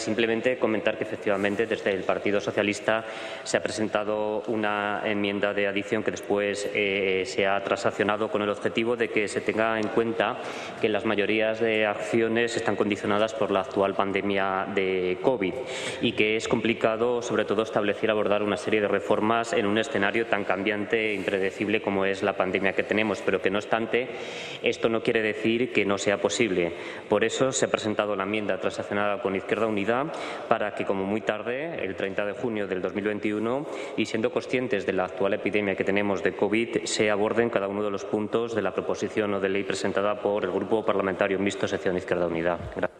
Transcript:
Simplemente comentar que efectivamente desde el Partido Socialista se ha presentado una enmienda de adición que después se ha transaccionado con el objetivo de que se tenga en cuenta que las mayorías de acciones están condicionadas por la actual pandemia de COVID y que es complicado, sobre todo, establecer y abordar una serie de reformas en un escenario tan cambiante e impredecible como es la pandemia que tenemos, pero que no obstante esto no quiere decir que no sea posible. Por eso se ha presentado la enmienda transaccionada con Izquierda Unida para que, como muy tarde, el 30 de junio del 2021, y siendo conscientes de la actual epidemia que tenemos de COVID, se aborden cada uno de los puntos de la proposición o de ley presentada por el Grupo Parlamentario Mixto Sección Izquierda Unida. Gracias.